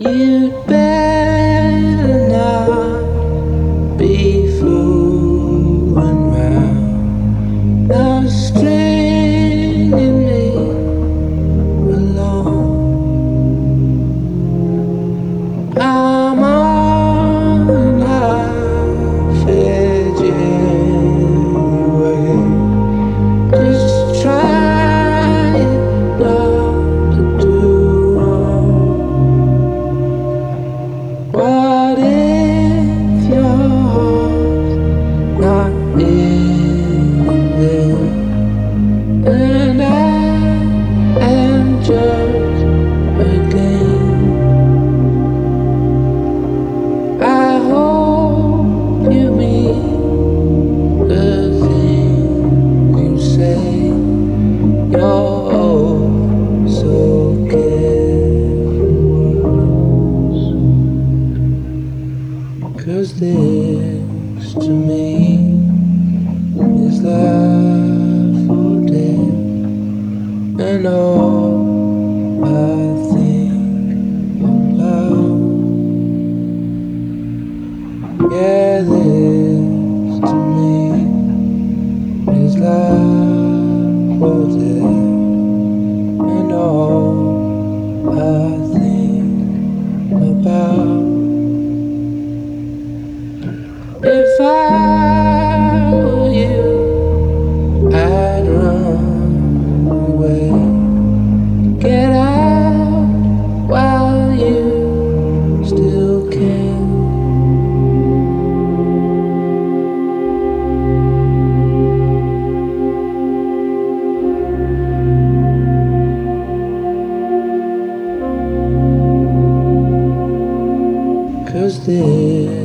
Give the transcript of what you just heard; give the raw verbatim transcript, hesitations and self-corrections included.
You'd better not be fooling round, not stringing me along. I'm on half edge anyway, just trying not to do wrong. What if your heart's not in there, and I am just a game? I hope you mean the thing you say. You're oh so careful, 'cause this to me is life or death, and all I think about. Yeah, this to me is life or death, and all I think about. If I were you, I'd run away, get out while you still can. Cause this